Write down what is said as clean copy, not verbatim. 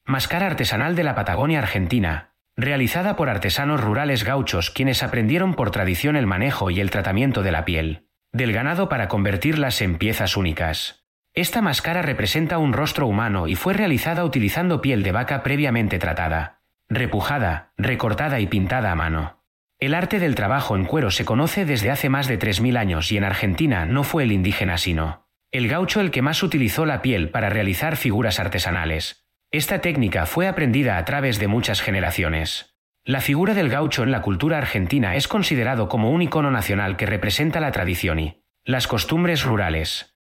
Máscara artesanal de la Patagonia Argentina, realizada por artesanos rurales gauchos quienes aprendieron por tradición el manejo y el tratamiento de la piel del ganado para convertirlas en piezas únicas. Esta máscara representa un rostro humano y fue realizada utilizando piel de vaca previamente tratada, repujada, recortada y pintada a mano. El arte del trabajo en cuero se conoce desde hace más de 3000 años y en Argentina no fue el indígena sino el gaucho el que más utilizó la piel para realizar figuras artesanales. Esta técnica fue aprendida a través de muchas generaciones. La figura del gaucho en la cultura argentina es considerado como un icono nacional que representa la tradición y las costumbres rurales.